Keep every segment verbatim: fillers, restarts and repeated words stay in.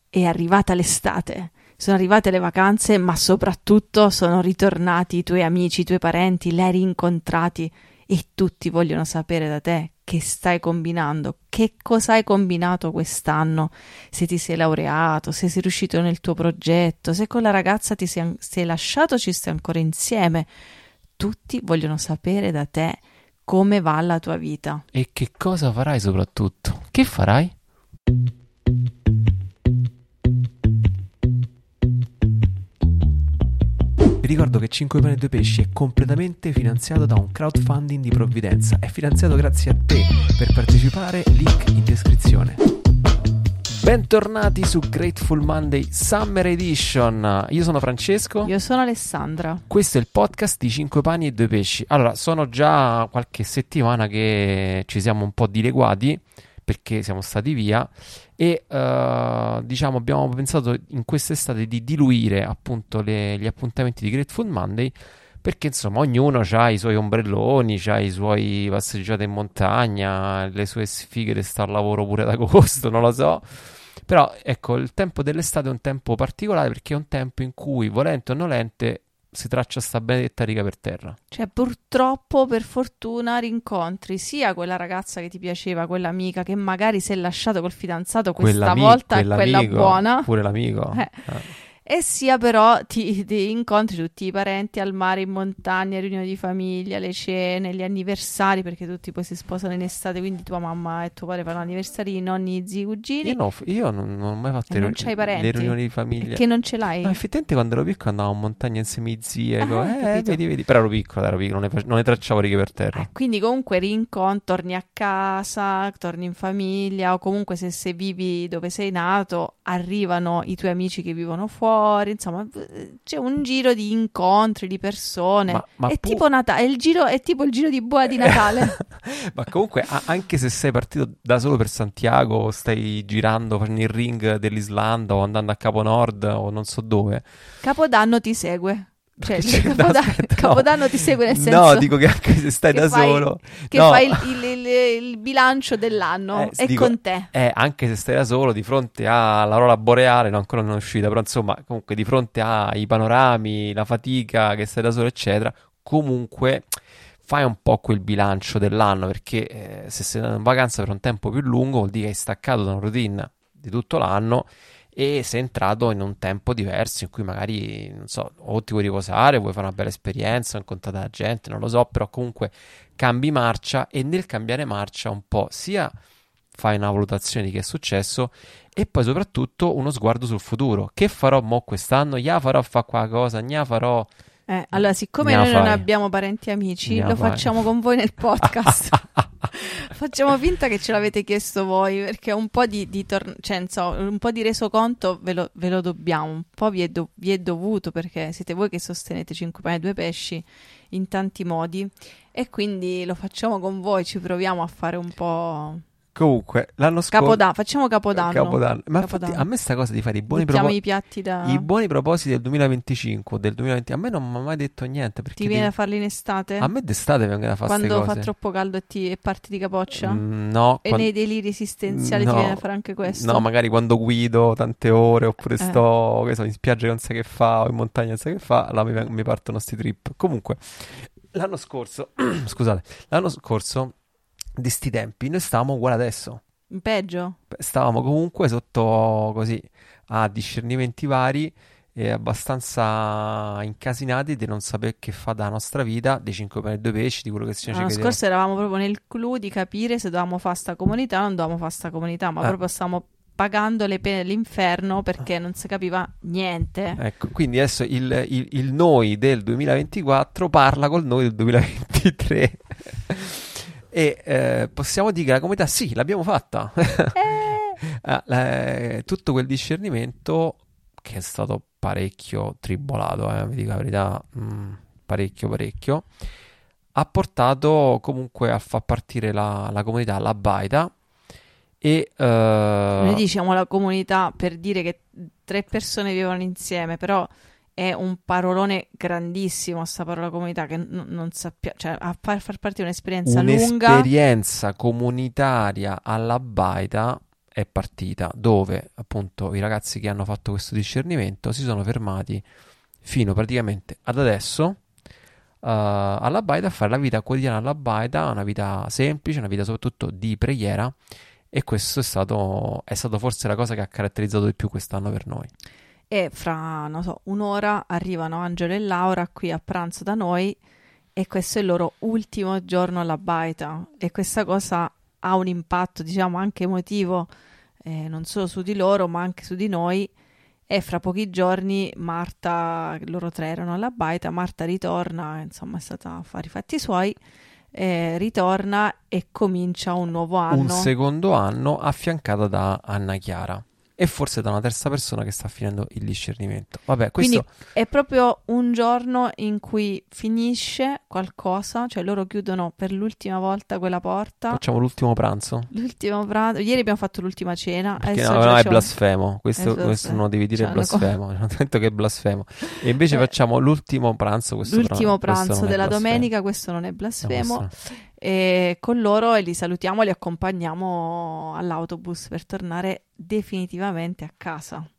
è arrivata l'estate, sono arrivate le vacanze, ma soprattutto sono ritornati i tuoi amici, i tuoi parenti, li hai rincontrati e tutti vogliono sapere da te che stai combinando, che cosa hai combinato quest'anno, se ti sei laureato, se sei riuscito nel tuo progetto, se con la ragazza ti sei, sei lasciato o ci stai ancora insieme. Tutti vogliono sapere da te come va la tua vita. E che cosa farai soprattutto? Che farai? Vi ricordo che cinque Pani e due Pesci è completamente finanziato da un crowdfunding di provvidenza. È finanziato grazie a te. Per partecipare, link in descrizione. Bentornati su Grateful Monday Summer Edition. Io sono Francesco. Io sono Alessandra. Questo è il podcast di cinque Pani e due Pesci. Allora, sono già qualche settimana che ci siamo un po' dileguati perché siamo stati via e uh, diciamo abbiamo pensato in quest'estate di diluire appunto le, gli appuntamenti di Grateful Monday, perché insomma ognuno ha i suoi ombrelloni, ha i suoi passeggiate in montagna, le sue sfighe di star al lavoro pure ad agosto, non lo so. Però ecco, il tempo dell'estate è un tempo particolare perché è un tempo in cui, volente o nolente, si traccia sta benedetta riga per terra. Cioè, purtroppo, per fortuna, rincontri sia quella ragazza che ti piaceva, quella amica che magari si è lasciato col fidanzato questa Quell'ami- volta, è quella buona. Pure l'amico. Eh. Eh. E sia però ti, ti incontri tutti i parenti al mare, in montagna, riunioni di famiglia, le cene, gli anniversari, perché tutti poi si sposano in estate, quindi tua mamma e tuo padre fanno anniversari, i nonni, zii, cugini. Io, no, io non, non ho mai fatto E le, non c'hai parenti? le riunioni di famiglia. Perché non ce l'hai? No, effettivamente quando ero piccolo andavo in montagna insieme ai zii. Ah, Ecco, eh, capito. vedi, vedi. Però ero piccolo, ero piccolo, non ne, fac- non ne tracciavo righe per terra. Eh, quindi comunque rincontri, torni a casa, torni in famiglia, o comunque se, se vivi dove sei nato, arrivano i tuoi amici che vivono fuori, insomma c'è un giro di incontri, di persone. Ma- ma è pu- tipo Natale, è, il giro, è tipo il giro di boa di Natale. Ma comunque, a- anche se sei partito da solo per Santiago, o stai girando, facendo il ring dell'Islanda, o andando a Capo Nord, o non so dove. Capodanno ti segue. Cioè, Cioè, no, Capodanno, aspetta, no. Capodanno ti segue nel senso No, dico che anche se stai che da fai- solo. che no. fai il, il- il- il bilancio dell'anno, Eh, è dico- con te. Eh, anche se stai da solo, di fronte all'aurora boreale, no, ancora non è uscita, però insomma, comunque di fronte ai panorami, la fatica che stai da solo, eccetera, comunque fai un po' quel bilancio dell'anno, perché eh, se sei andato in vacanza per un tempo più lungo, vuol dire che hai staccato da una routine di tutto l'anno e sei entrato in un tempo diverso in cui magari, non so, o ti vuoi riposare, vuoi fare una bella esperienza, incontrare la gente, non lo so, però comunque cambi marcia e nel cambiare marcia un po' sia fai una valutazione di che è successo e poi soprattutto uno sguardo sul futuro. Che farò mo quest'anno? Ya farò fa qua cosa? Gna farò... Eh, allora, siccome Ne noi non fai. abbiamo parenti amici, Ne lo fai. facciamo con voi nel podcast. Facciamo finta che ce l'avete chiesto voi, perché un po' di, di tor- cioè, insomma, un po' di resoconto ve lo, ve lo dobbiamo, un po' vi è, do- vi è dovuto, perché siete voi che sostenete cinque Pani e due Pesci in tanti modi, e quindi lo facciamo con voi, ci proviamo a fare un po'... Comunque, l'anno scorso... Capodanno, facciamo Capodanno. Capodanno. Ma infatti Capodanno. a me sta cosa di fare i buoni, Mettiamo propo- i piatti da... i buoni propositi del duemilaventicinque o del duemilaventi, a me non mi ha mai detto niente, perché Ti viene devi- da farli in estate? a me d'estate vengono da fare queste Quando cose. fa troppo caldo e, ti, e parti di capoccia? Mm, no, E quan- nei deliri esistenziali no, ti viene da fare anche questo? No, magari quando guido tante ore oppure Eh. sto, che so, in spiaggia che non sai che fa o in montagna non sai che fa, là mi, mi partono sti trip. Comunque, l'anno scorso, scusate, l'anno scorso di sti tempi noi stavamo uguali adesso. Peggio? Stavamo comunque sotto così a discernimenti vari e abbastanza incasinati di non sapere che fa della nostra vita, dei cinque Pani e due Pesci, di quello che ci L'anno chiedevamo. scorso eravamo proprio nel clou di capire se dovevamo fare sta comunità o non dovevamo fare sta comunità, ma Eh. proprio stavamo pagando le pene dell'inferno perché non si capiva niente. Ecco, quindi adesso il, il- il noi del duemilaventiquattro parla col noi del duemilaventitré e eh, possiamo dire che la comunità sì, l'abbiamo fatta. Eh, Ah, la- tutto quel discernimento che è stato parecchio tribolato, eh, vi dico la verità, mm, parecchio parecchio, ha portato comunque a far partire la, la comunità, la baita e eh, Noi diciamo la comunità per dire che tre persone vivono insieme, però è un parolone grandissimo sta parola comunità che n- non sappiamo, cioè a far, far partire un'esperienza lunga. un'esperienza comunitaria alla baita è partita, dove appunto i ragazzi che hanno fatto questo discernimento si sono fermati fino praticamente ad adesso uh, alla Baita, a fare la vita quotidiana alla Baita, una vita semplice, una vita soprattutto di preghiera, e questo è stato, è stato forse la cosa che ha caratterizzato di più quest'anno per noi. E fra, non so, un'ora arrivano Angelo e Laura qui a pranzo da noi e questo è il loro ultimo giorno alla Baita e questa cosa ha un impatto, diciamo, anche emotivo, eh, non solo su di loro ma anche su di noi. E fra pochi giorni Marta, loro tre erano alla Baita, Marta ritorna, insomma è stata a fare i fatti suoi, eh, ritorna e comincia un nuovo anno. Un secondo anno affiancata da Anna Chiara e forse da una terza persona che sta finendo il discernimento. Vabbè, questo... Quindi è proprio un giorno in cui finisce qualcosa, cioè loro chiudono per l'ultima volta quella porta. Facciamo l'ultimo pranzo. L'ultimo pranzo. Ieri abbiamo fatto l'ultima cena. Perché adesso no, già no, è c'ho- blasfemo. Questo, è blasfemo. questo non lo devi dire, Cioè, è una blasfemo. Ho detto che è blasfemo. E invece Eh, facciamo l'ultimo pranzo. Questo però- L'ultimo questo pranzo non è della blasfemo. domenica, questo non è No, blasfemo. questo- E con loro e li salutiamo, li accompagniamo all'autobus per tornare definitivamente a casa.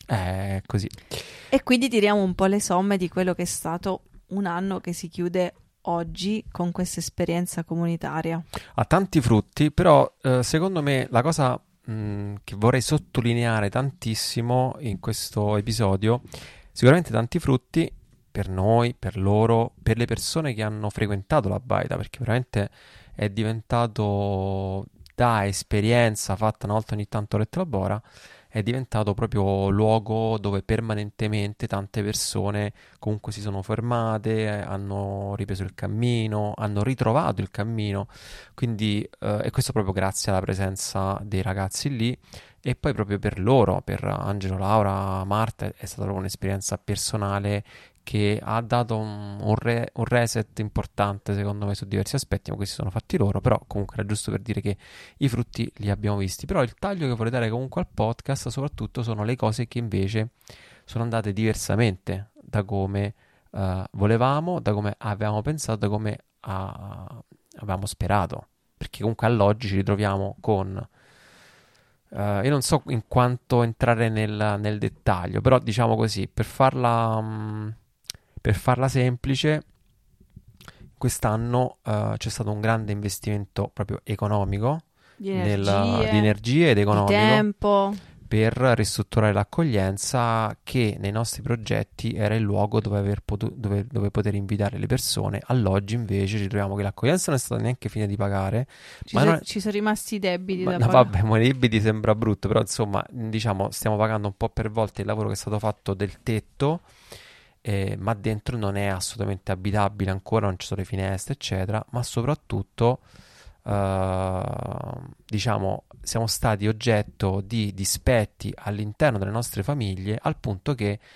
È così. E quindi tiriamo un po' le somme di quello che è stato un anno che si chiude oggi con questa esperienza comunitaria. Ha tanti frutti, però eh, secondo me la cosa mh, che vorrei sottolineare tantissimo in questo episodio, sicuramente tanti frutti per noi, per loro, per le persone che hanno frequentato la Baita, perché veramente è diventato, da esperienza fatta una volta ogni tanto a Rettio Bora, è diventato proprio luogo dove permanentemente tante persone comunque si sono fermate, eh, hanno ripreso il cammino, hanno ritrovato il cammino, quindi eh, e questo proprio grazie alla presenza dei ragazzi lì. E poi proprio per loro, per Angelo, Laura, Marta, è stata proprio un'esperienza personale che ha dato un, un re- un reset importante secondo me su diversi aspetti, ma questi sono fatti loro, però comunque era giusto per dire che i frutti li abbiamo visti. Però il taglio che vorrei dare comunque al podcast soprattutto sono le cose che invece sono andate diversamente da come eh, volevamo, da come avevamo pensato, da come ah, avevamo sperato, perché comunque all'oggi ci ritroviamo con Uh, io non so in quanto entrare nel, nel dettaglio, però diciamo così, per farla, mh, per farla semplice, quest'anno uh, c'è stato un grande investimento proprio economico, Di nel- energie, di energie ed di economico tempo. per ristrutturare l'accoglienza, che nei nostri progetti era il luogo dove, aver potu- dove, dove poter invitare le persone. All'oggi invece ci troviamo che l'accoglienza non è stata neanche finita di pagare, Ci, ma so- non è- ci sono rimasti i debiti ma, da no, pagare. vabbè, ma i debiti sembra brutto, però insomma, diciamo, stiamo pagando un po' per volta il lavoro che è stato fatto del tetto, eh, ma dentro non è assolutamente abitabile ancora, non ci sono le finestre, eccetera, ma soprattutto, eh, diciamo, siamo stati oggetto di dispetti all'interno delle nostre famiglie, al punto che eh,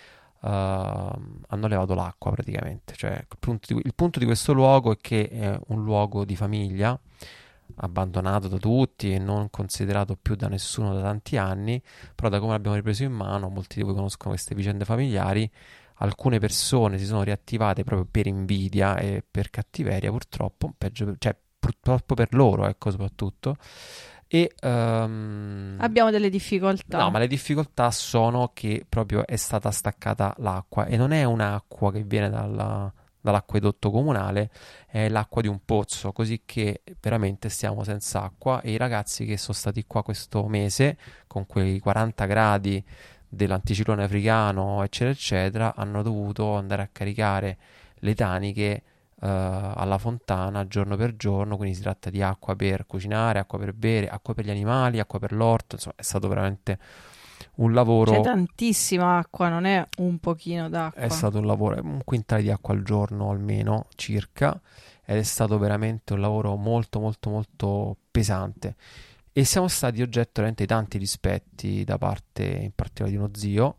hanno levato l'acqua praticamente. Cioè, il punto di, il punto di questo luogo è che è un luogo di famiglia, abbandonato da tutti e non considerato più da nessuno da tanti anni, però da come l'abbiamo ripreso in mano, molti di voi conoscono queste vicende familiari, alcune persone si sono riattivate proprio per invidia e per cattiveria, purtroppo, peggio, cioè purtroppo per loro, ecco, soprattutto. E ehm, Abbiamo delle difficoltà. no, ma le difficoltà sono che proprio è stata staccata l'acqua, e non è un'acqua che viene dalla- dall'acquedotto comunale, è l'acqua di un pozzo, così che veramente stiamo senza acqua, e i ragazzi che sono stati qua questo mese con quei quaranta gradi dell'anticiclone africano, eccetera, eccetera, hanno dovuto andare a caricare le taniche eh, alla fontana giorno per giorno, quindi si tratta di acqua per cucinare, acqua per bere, acqua per gli animali, acqua per l'orto, insomma è stato veramente un lavoro, C'è tantissima acqua, non è un pochino è d'acqua. stato un lavoro, un quintale di acqua al giorno almeno, circa, ed è stato veramente un lavoro molto molto molto pesante, e siamo stati oggetto veramente di tanti rispetti da parte in particolare di uno zio.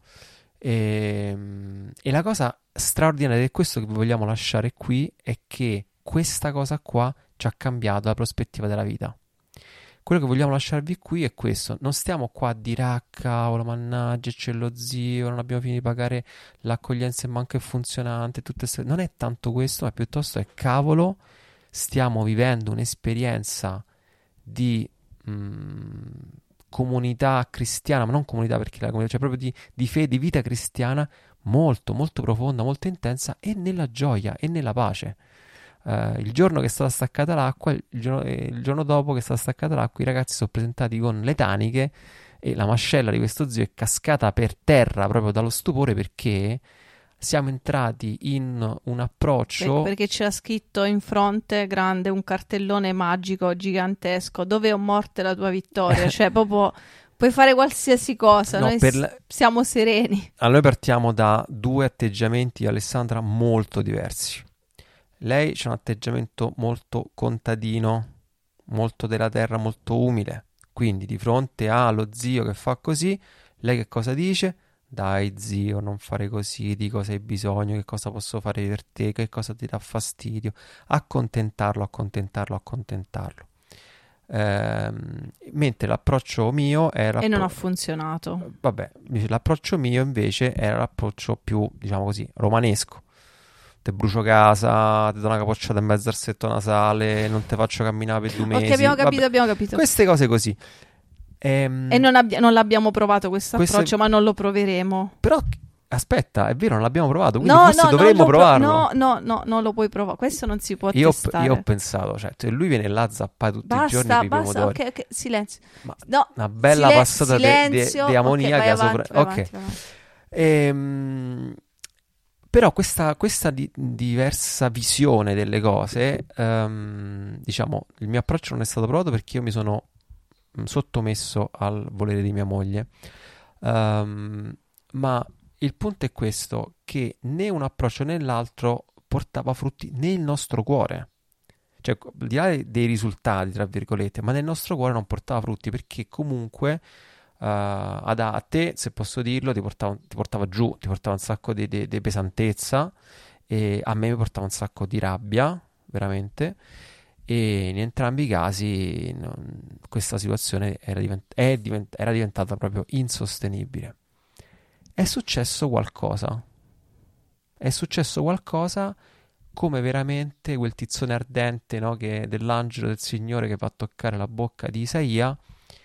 E, e la cosa straordinaria di questo che vi vogliamo lasciare qui è che questa cosa qua ci ha cambiato la prospettiva della vita. Quello che vogliamo lasciarvi qui è questo: non stiamo qua a dire ah cavolo, mannaggia, c'è lo zio, non abbiamo finito di pagare l'accoglienza e manco è funzionante, tutte ste... non è tanto questo, ma piuttosto è cavolo, stiamo vivendo un'esperienza di mm, comunità cristiana, ma non comunità perché la comunità, cioè proprio di, di fede, di vita cristiana molto, molto profonda, molto intensa, e nella gioia e nella pace. Uh, il giorno che è stata staccata l'acqua, il giorno, eh, il giorno dopo che è stata staccata l'acqua, i ragazzi sono presentati con le taniche e la mascella di questo zio è cascata per terra proprio dallo stupore, perché siamo entrati in un approccio... Per- perché c'era scritto in fronte grande un cartellone magico gigantesco: dove ho morte la tua vittoria, cioè proprio puoi fare qualsiasi cosa, No, noi per s- la- siamo sereni. Allora, noi partiamo da due atteggiamenti di Alessandra molto diversi. Lei c'ha un atteggiamento molto contadino, molto della terra, molto umile. Quindi di fronte allo zio che fa così, lei che cosa dice? Dai zio, non fare così, di cosa hai bisogno, che cosa posso fare per te, che cosa ti dà fastidio. Accontentarlo, accontentarlo, accontentarlo. Ehm, mentre l'approccio mio era... E non ha funzionato. Vabbè, dice, l'approccio mio invece era l'approccio più, diciamo così, romanesco. Te brucio casa, ti do una capocciata in mezzo al setto nasale, non te faccio camminare per due mesi. Ok, abbiamo capito, Vabbè, abbiamo capito. queste cose così. Ehm, E non, abbi- non l'abbiamo provato questo Questo- approccio, ma non lo proveremo. Però, aspetta, è vero, non l'abbiamo provato, quindi No, forse no, non dovremmo lo pro- provarlo. no, no, no, non lo puoi provare. Questo non si può Io, ho- testare. io ho pensato, cioè, se lui viene là a zappare tutti i giorni Basta, per i basta, pomodori. ok, ok, silenzio. Ma No, una bella sile- passata de- de- silenzio. di amonia Ok, che vai ha avanti, sopra... vai Ok. avanti, vai avanti. Ehm, però questa, questa di- diversa visione delle cose, ehm, diciamo, il mio approccio non è stato provato perché io mi sono mh, sottomesso al volere di mia moglie. Ehm, ma il punto è questo, che né un approccio né l'altro portava frutti nel nostro cuore. Cioè, al di là dei risultati, tra virgolette, ma nel nostro cuore non portava frutti, perché comunque Uh, ad, a te, se posso dirlo, ti portava, ti portava giù, ti portava un sacco di, di- di pesantezza, e a me mi portava un sacco di rabbia, veramente, e in entrambi i casi non- questa situazione era, divent- è divent- era diventata proprio insostenibile. È successo qualcosa, è successo qualcosa, come veramente quel tizzone ardente, no, che, dell'angelo del Signore che va a toccare la bocca di Isaia,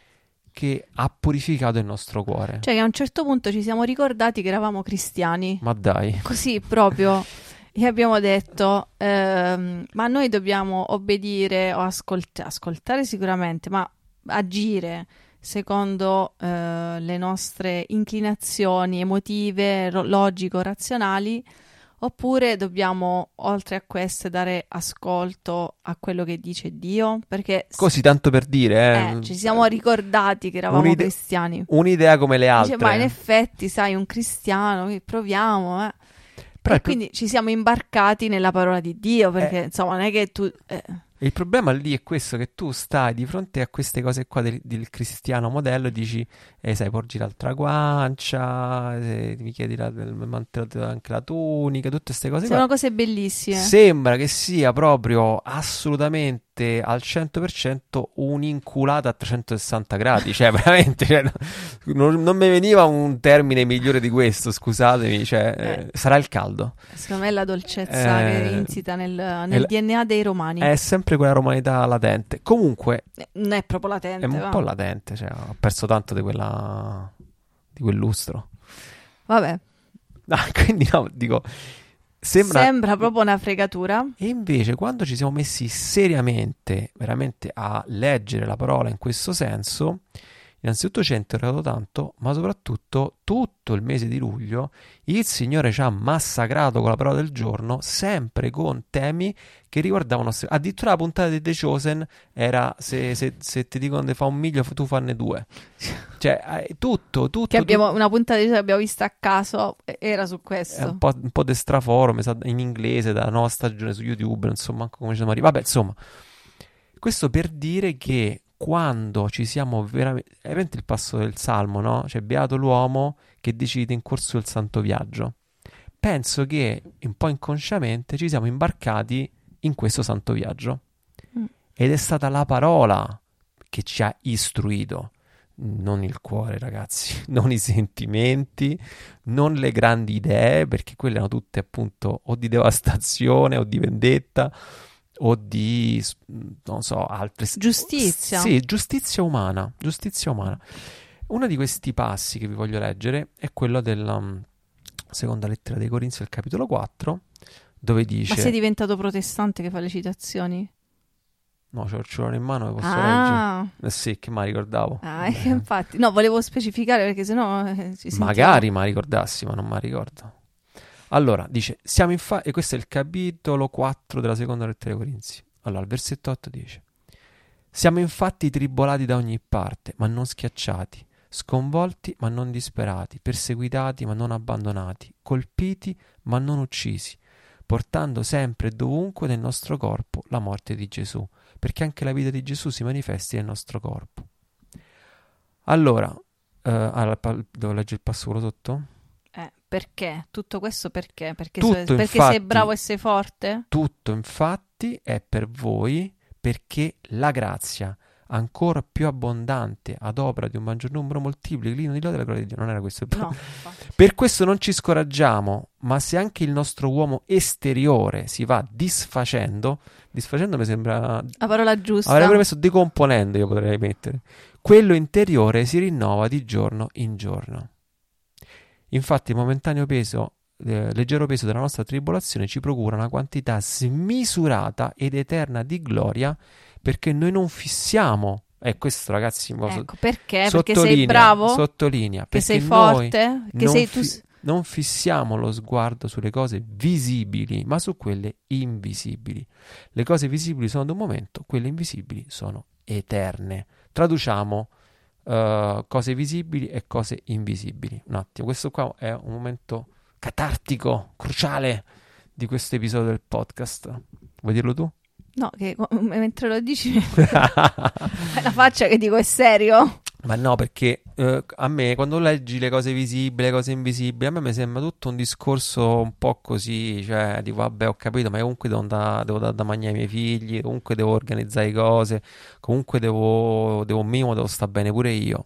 che ha purificato il nostro cuore. Cioè che a un certo punto ci siamo ricordati che eravamo cristiani. Ma dai, Così proprio. E abbiamo detto, ehm, ma noi dobbiamo obbedire o ascolt- ascoltare sicuramente, ma agire secondo eh, le nostre inclinazioni emotive, ro- logico-razionali, oppure dobbiamo, oltre a queste, dare ascolto a quello che dice Dio? Perché s- così tanto per dire, eh, eh, ci siamo ricordati che eravamo un'ide- cristiani. un'idea come le Dice, altre. ma in effetti, sai, un cristiano, che proviamo, eh. Però E il, pro- quindi ci siamo imbarcati nella parola di Dio, perché Eh. insomma non è che tu... eh, il problema lì è questo, che tu stai di fronte a queste cose qua del, del cristiano modello e dici, eh, sai, porgi l'altra guancia, eh, mi chiedi la, il mantello, anche la tunica, tutte queste cose qua. sono cose bellissime. Sembra che sia proprio assolutamente al cento per cento un'inculata a trecentosessanta gradi, cioè veramente, cioè, non, non mi veniva un termine migliore di questo, scusatemi, cioè, Eh. eh, sarà il caldo. Secondo me è la dolcezza Eh, che insita nel, nel è- D N A dei romani. È sempre quella romanità latente. Comunque, Eh, Non è proprio latente, è un va. po' latente, cioè, ho perso tanto di quella di quel lustro. Vabbè, Ah, quindi no, dico, sembra... sembra proprio una fregatura. E invece, quando ci siamo messi seriamente, veramente a leggere la parola in questo senso, innanzitutto ci ha interrogato tanto, ma soprattutto tutto il mese di luglio il Signore ci ha massacrato con la parola del giorno, sempre con temi che riguardavano... Addirittura la puntata di The Chosen era se, se, se ti dicono di fa un miglio, tu fanne due. Cioè, eh, tutto, tutto... Che abbiamo, tutto- una puntata che abbiamo vista a caso, eh, era su È questo. un po', un po' di straforo, mi sa, in inglese, dalla nuova stagione su YouTube, non so manco come ci siamo arrivati. Vabbè, insomma, questo per dire che quando ci siamo veramente... Hai presente il passo del Salmo, no? Cioè, beato l'uomo che decide in corso del santo viaggio. Penso che, un po' inconsciamente, ci siamo imbarcati in questo santo viaggio. Mm. Ed è stata la parola che ci ha istruito. Non il cuore, ragazzi, non i sentimenti, non le grandi idee, perché quelle erano tutte appunto o di devastazione o di vendetta o di, non so, altre... Giustizia. Sì, giustizia umana, giustizia umana. Uno di questi passi che vi voglio leggere è quello della um, seconda lettera dei Corinzi, al capitolo quattro, dove dice... Ma sei diventato protestante che fa le citazioni? No, ce l'ho in mano, posso Ah. leggere? Eh sì, che mi ricordavo. Ah, eh, infatti. No, volevo specificare perché sennò eh, ci sentiamo. Magari mi ricordassi, ma non mi ricordo. Allora, dice, siamo infatti, e questo è il capitolo quattro della seconda lettera dei Corinzi. Allora, il versetto otto dice, siamo infatti tribolati da ogni parte, ma non schiacciati, sconvolti ma non disperati, perseguitati ma non abbandonati, colpiti ma non uccisi, portando sempre e dovunque nel nostro corpo la morte di Gesù, perché anche la vita di Gesù si manifesti nel nostro corpo. Allora, eh, allora devo leggere il passo quello sotto? Eh, perché? Tutto questo perché? Perché, Tutto, so- perché infatti, sei bravo e sei forte? Tutto infatti è per voi, perché la grazia ancora più abbondante ad opera di un maggior numero moltiplica l'inno di lode della gloria di Dio. Non era questo il No, punto. infatti. Per questo non ci scoraggiamo, ma se anche il nostro uomo esteriore si va disfacendo, disfacendo mi sembra... La parola giusta. Avrei pure messo decomponendo, io potrei mettere. Quello interiore si rinnova di giorno in giorno. Infatti il momentaneo peso, eh, leggero peso della nostra tribolazione ci procura una quantità smisurata ed eterna di gloria, perché noi non fissiamo, e eh, questo ragazzi, Ecco, perché? Perché sottolinea, sei bravo? sottolinea, Che perché sei noi forte? Che non, sei tu... fi- non fissiamo lo sguardo sulle cose visibili, ma su quelle invisibili. Le cose visibili sono d'un momento, quelle invisibili sono eterne. Traduciamo uh, cose visibili e cose invisibili. Un attimo, questo qua è un momento catartico, cruciale di questo episodio del podcast. Vuoi dirlo tu? No, che mentre lo dici è la faccia che dico è serio. Ma no, perché eh, a me quando leggi le cose visibili, le cose invisibili, a me mi sembra tutto un discorso un po' così, cioè dico vabbè ho capito, ma comunque devo andare, devo dare da mangiare ai miei figli, comunque devo organizzare cose, comunque devo, devo un minimo, devo stare bene pure io.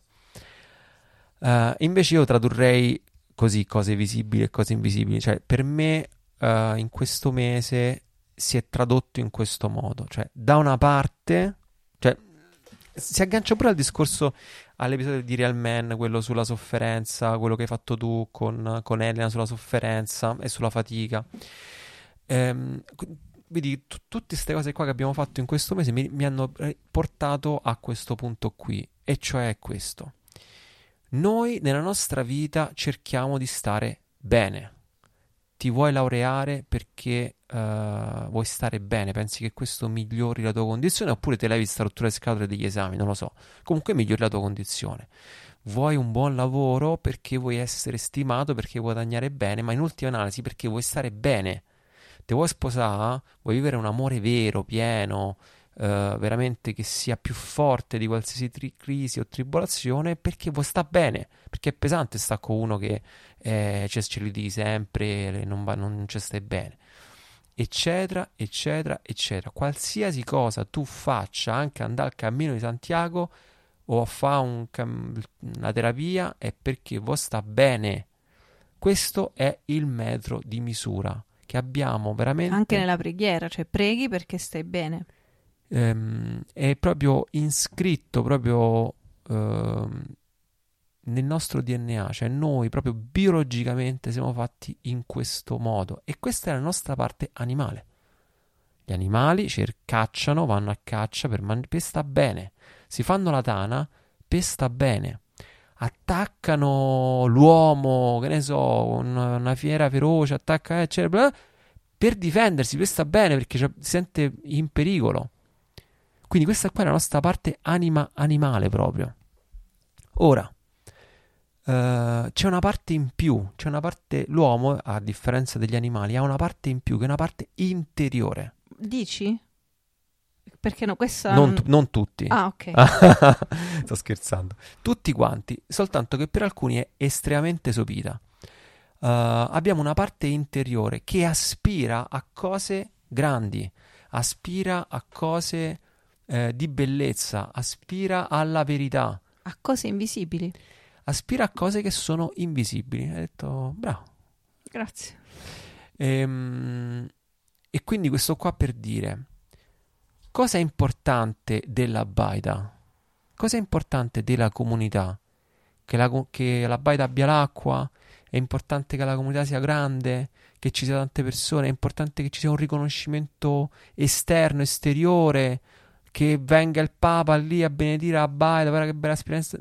Uh, invece io tradurrei così cose visibili e cose invisibili, cioè per me uh, in questo mese si è tradotto in questo modo, cioè da una parte, cioè si aggancia pure al discorso, all'episodio di Real Man, quello sulla sofferenza, quello che hai fatto tu con, con Elena sulla sofferenza e sulla fatica. Ehm, vedi, t- tutte queste cose qua che abbiamo fatto in questo mese mi, mi hanno portato a questo punto qui, e cioè questo. Noi nella nostra vita cerchiamo di stare bene. Ti vuoi laureare perché uh, vuoi stare bene, pensi che questo migliori la tua condizione, oppure te levi sta rottura di scatole degli esami, non lo so. Comunque migliori la tua condizione. Vuoi un buon lavoro perché vuoi essere stimato, perché vuoi guadagnare bene, ma in ultima analisi perché vuoi stare bene. Ti vuoi sposare, vuoi vivere un amore vero, pieno, uh, veramente che sia più forte di qualsiasi tri- crisi o tribolazione, perché vuoi stare bene, perché è pesante sta con uno che eh, c'è ce li di sempre, non, va, non ci stai bene, eccetera, eccetera, eccetera. Qualsiasi cosa tu faccia, anche andare al cammino di Santiago o a fare un cam- una terapia, è perché vuoi sta bene. Questo è il metro di misura che abbiamo veramente. Anche nella preghiera, cioè preghi perché stai bene. Ehm, è proprio iscritto proprio ehm, nel nostro D N A, cioè noi proprio biologicamente siamo fatti in questo modo, e questa è la nostra parte animale. Gli animali cacciano, vanno a caccia per, man- per sta bene, si fanno la tana per sta bene, attaccano l'uomo, che ne so, con una fiera feroce, attacca eccetera, per difendersi, per sta bene, perché si sente in pericolo. Quindi questa qua è la nostra parte anima animale proprio. Ora, uh, c'è una parte in più, c'è una parte, l'uomo, a differenza degli animali, ha una parte in più, che è una parte interiore. Dici? Perché no, questa... Non, tu- non tutti. Ah, ok. Sto scherzando. Tutti quanti, soltanto che per alcuni è estremamente sopita. Uh, abbiamo una parte interiore che aspira a cose grandi, aspira a cose eh, di bellezza, aspira alla verità. A cose invisibili. Aspira a cose che sono invisibili. Hai detto, bravo. Grazie. Ehm, e quindi questo qua per dire, Cosa è importante della baita? Cosa è importante della comunità? Che la, co- che la baita abbia l'acqua? È importante che la comunità sia grande? Che ci siano tante persone? È importante che ci sia un riconoscimento esterno, esteriore? Che venga il Papa lì a benedire la baita? Guarda che bella esperienza.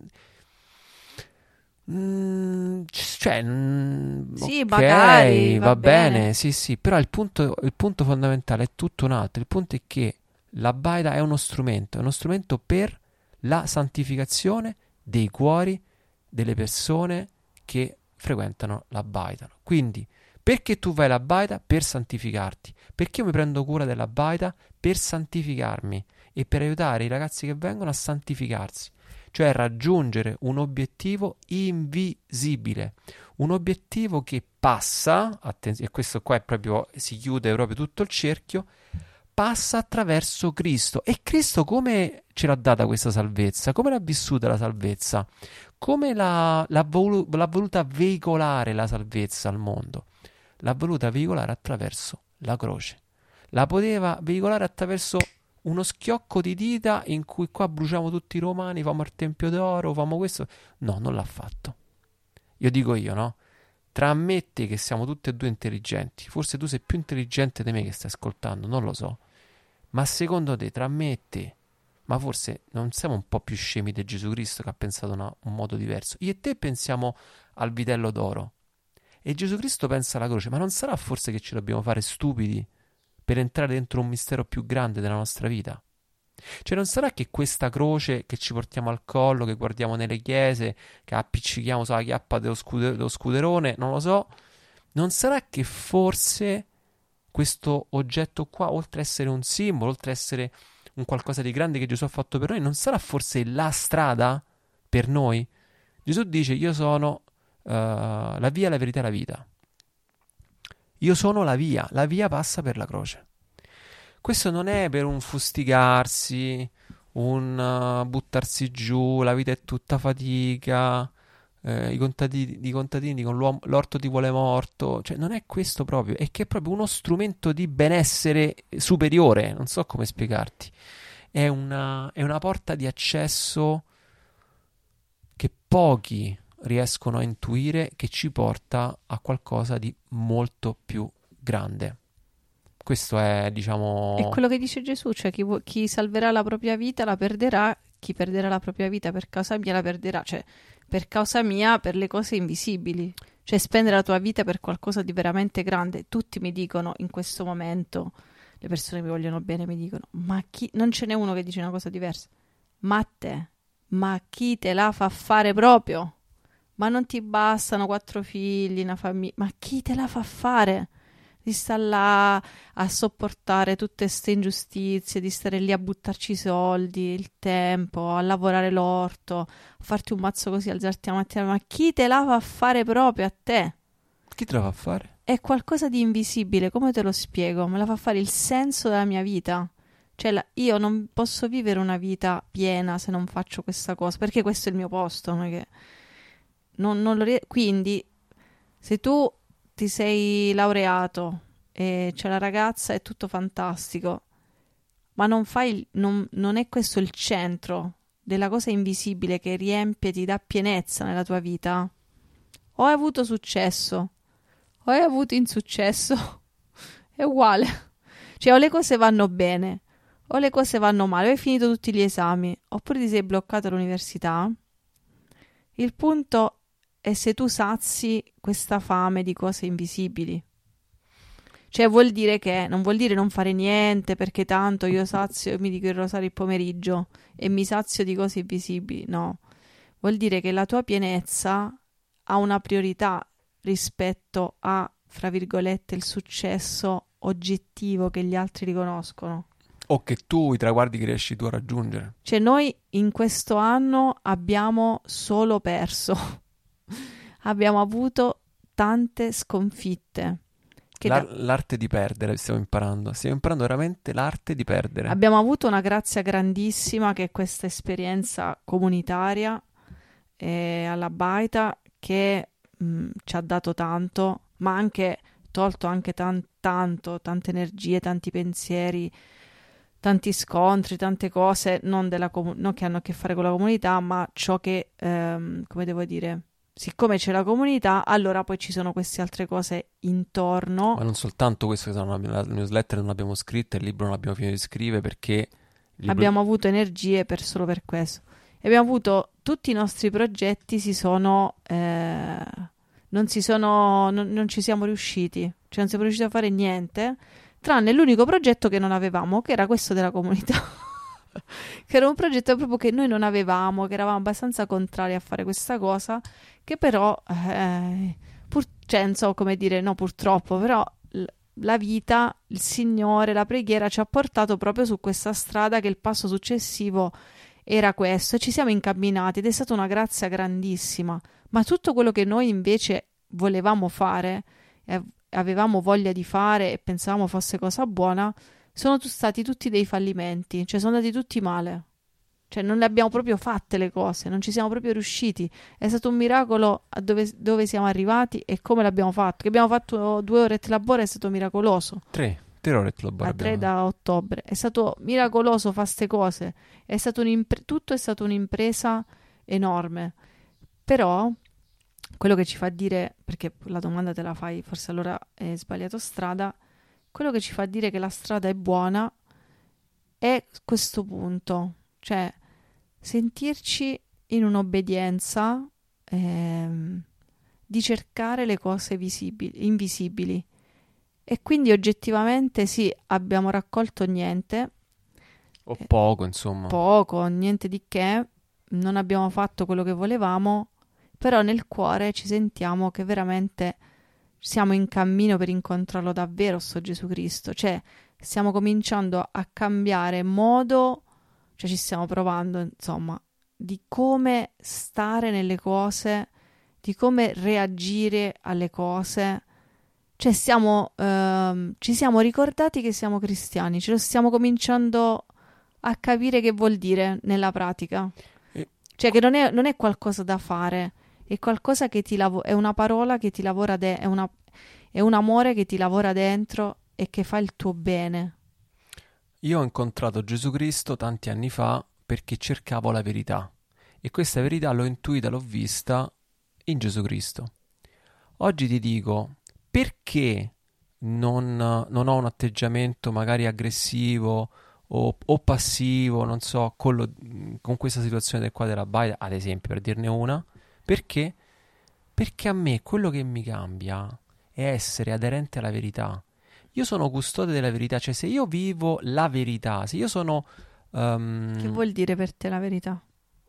Mm, c- cioè, mm, Sì, magari, ok, va va bene. bene, sì, sì, però il punto, il punto fondamentale è tutto un altro. Il punto è che la baita è uno strumento, è uno strumento per la santificazione dei cuori delle persone che frequentano la baita. Quindi, perché tu vai alla baita? Per santificarti. Perché io mi prendo cura della baita? Per santificarmi e per aiutare i ragazzi che vengono a santificarsi, cioè raggiungere un obiettivo invisibile, un obiettivo che passa, attenzione, e questo qua è proprio, si chiude proprio tutto il cerchio, passa attraverso Cristo. E Cristo come ce l'ha data questa salvezza? Come l'ha vissuta la salvezza? Come l'ha, l'ha, volu- l'ha voluta veicolare la salvezza al mondo? L'ha voluta veicolare attraverso la croce. La poteva veicolare attraverso uno schiocco di dita in cui qua bruciamo tutti i romani, famo il Tempio d'Oro, famo questo. No, non l'ha fatto. Io dico io, no? Tra me e te che siamo tutti e due intelligenti, forse tu sei più intelligente di me che stai ascoltando, non lo so. Ma secondo te, tra me e te, ma forse non siamo un po' più scemi di Gesù Cristo che ha pensato una- un modo diverso? Io e te pensiamo al vitello d'oro e Gesù Cristo pensa alla croce, ma non sarà forse che ci dobbiamo fare stupidi per entrare dentro un mistero più grande della nostra vita? Cioè non sarà che questa croce che ci portiamo al collo, che guardiamo nelle chiese, che appiccichiamo sulla chiappa dello, scude- dello scuderone, non lo so, non sarà che forse questo oggetto qua, oltre ad essere un simbolo, oltre ad essere un qualcosa di grande che Gesù ha fatto per noi, non sarà forse la strada per noi? Gesù dice: io sono eh, la via, la verità e la vita. Io sono la via, la via passa per la croce. Questo non è per un fustigarsi, un uh, buttarsi giù, la vita è tutta fatica, eh, i contadini, i contadini dicono "L'uomo- l'orto ti vuole morto", cioè non è questo proprio, è che è proprio uno strumento di benessere superiore, non so come spiegarti, è una, è una porta di accesso che pochi riescono a intuire, che ci porta a qualcosa di molto più grande. Questo è, È diciamo, quello che dice Gesù, cioè chi, vu- chi salverà la propria vita la perderà, chi perderà la propria vita per causa mia la perderà, cioè per causa mia per le cose invisibili, cioè spendere la tua vita per qualcosa di veramente grande. Tutti mi dicono in questo momento, le persone che mi vogliono bene mi dicono, ma chi, non ce n'è uno che dice una cosa diversa, ma te, ma chi te la fa fare proprio? Ma non ti bastano quattro figli, una famiglia, ma chi te la fa fare? Di stare là a sopportare tutte queste ingiustizie, di stare lì a buttarci i soldi, il tempo, a lavorare l'orto, a farti un mazzo così, alzarti la mattina, ma chi te la fa fare proprio a te? chi te la fa fare? È qualcosa di invisibile, come te lo spiego? Me la fa fare il senso della mia vita. Cioè, la- io non posso vivere una vita piena se non faccio questa cosa, perché questo è il mio posto, non è che... non- non lo rie- Quindi, se tu ti sei laureato e c'è la ragazza, è tutto fantastico, ma non fai il- non, non è questo il centro della cosa invisibile che riempie, ti dà pienezza nella tua vita. O hai avuto successo, o hai avuto insuccesso, è uguale. Cioè, o le cose vanno bene, o le cose vanno male, o hai finito tutti gli esami, oppure ti sei bloccato all'università. Il punto è se tu sazi questa fame di cose invisibili. Cioè vuol dire che non vuol dire non fare niente perché tanto io sazio e mi dico il rosario il pomeriggio e mi sazio di cose invisibili. No, vuol dire che la tua pienezza ha una priorità rispetto a, fra virgolette, il successo oggettivo che gli altri riconoscono. O che tu i traguardi che riesci tu a raggiungere. Cioè noi in questo anno abbiamo solo perso, abbiamo avuto tante sconfitte. Che da- L'ar- l'arte di perdere stiamo imparando. Stiamo imparando veramente l'arte di perdere. Abbiamo avuto una grazia grandissima che è questa esperienza comunitaria eh, alla Baita che mh, ci ha dato tanto, ma anche tolto anche tan- tanto, tante energie, tanti pensieri, tanti scontri, tante cose, non, della comu- non che hanno a che fare con la comunità, ma ciò che, ehm, come devo dire, siccome c'è la comunità, allora poi ci sono queste altre cose intorno. Ma non soltanto questo, che sono la newsletter non l'abbiamo scritta, il libro non l'abbiamo finito di scrivere perché il libro... Abbiamo avuto energie per solo per questo. E abbiamo avuto tutti i nostri progetti si sono eh, non si sono non, non ci siamo riusciti, cioè non siamo riusciti a fare niente, tranne l'unico progetto che non avevamo, che era questo della comunità. Che era un progetto proprio che noi non avevamo, che eravamo abbastanza contrari a fare questa cosa, che però eh, pur, cioè, non so come dire, no, purtroppo, però l- la vita, il Signore, la preghiera ci ha portato proprio su questa strada, che il passo successivo era questo, e ci siamo incamminati ed è stata una grazia grandissima. Ma tutto quello che noi invece volevamo fare, e avevamo voglia di fare e pensavamo fosse cosa buona, sono tu- stati tutti dei fallimenti, cioè sono andati tutti male. Cioè non le abbiamo proprio fatte le cose, non ci siamo proprio riusciti. È stato un miracolo a dove, dove siamo arrivati e come l'abbiamo fatto. Che abbiamo fatto due ore di lavoro, è stato miracoloso. Tre, tre ore di lavoro A tre abbiamo. da ottobre. È stato miracoloso fare ste cose. È stato un'impre- tutto è stato un'impresa enorme. Però quello che ci fa dire, perché la domanda te la fai, forse allora è sbagliato strada, quello che ci fa dire che la strada è buona è questo punto, cioè sentirci in un'obbedienza ehm, di cercare le cose visibili, invisibili. E quindi oggettivamente sì, abbiamo raccolto niente, O eh, poco, insomma. poco, niente di che, non abbiamo fatto quello che volevamo, però nel cuore ci sentiamo che veramente siamo in cammino per incontrarlo davvero, sto Gesù Cristo, cioè stiamo cominciando a cambiare modo, cioè ci stiamo provando, insomma, di come stare nelle cose, di come reagire alle cose. Cioè stiamo, ehm, ci siamo ricordati che siamo cristiani, ce lo stiamo cominciando a capire che vuol dire nella pratica. E- Cioè che non è, non è qualcosa da fare, è qualcosa che ti lavora, è una parola che ti lavora, de- è, una, è un amore che ti lavora dentro e che fa il tuo bene. Io ho incontrato Gesù Cristo tanti anni fa perché cercavo la verità e questa verità l'ho intuita, l'ho vista in Gesù Cristo. Oggi ti dico, perché non, non ho un atteggiamento magari aggressivo o, o passivo, non so, con, lo- con questa situazione del qua della baita, ad esempio, per dirne una? Perché? Perché a me quello che mi cambia è essere aderente alla verità. Io sono custode della verità, cioè se io vivo la verità, se io sono... Che ehm, vuol dire per te la verità?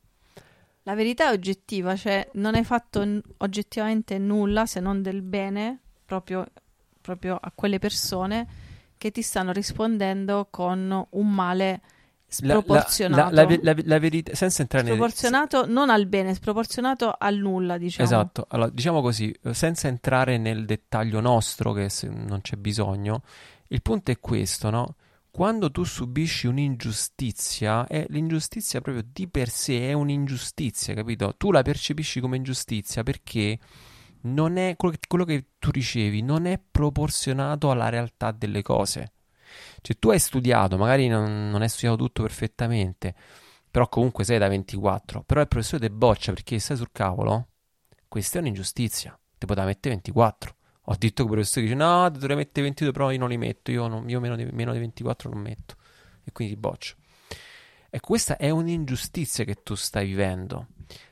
La verità è oggettiva, cioè non hai fatto n- oggettivamente nulla se non del bene proprio, proprio a quelle persone che ti stanno rispondendo con un male la, la, la, sproporzionato. la, ve- la ve- la verità, senza entrare nei... Sproporzionato non al bene, sproporzionato al nulla, diciamo. Esatto, allora diciamo così, eh, senza entrare nel dettaglio nostro, che se- non c'è bisogno, il punto è questo, no? Quando tu subisci un'ingiustizia, è l'ingiustizia proprio di per sé è un'ingiustizia, capito? Tu la percepisci come ingiustizia perché non è quello che, quello che tu ricevi non è proporzionato alla realtà delle cose. Cioè tu hai studiato, magari non, non hai studiato tutto perfettamente, però comunque sei da ventiquattro, però il professore te boccia perché stai sul cavolo. Questa è un'ingiustizia, ti poteva mettere ventiquattro. Ho detto che il professore dice no, ti dovrei mettere ventidue, però io non li metto, io, non- io meno, di, meno di ventiquattro non metto. E quindi ti boccio. E questa è un'ingiustizia che tu stai vivendo.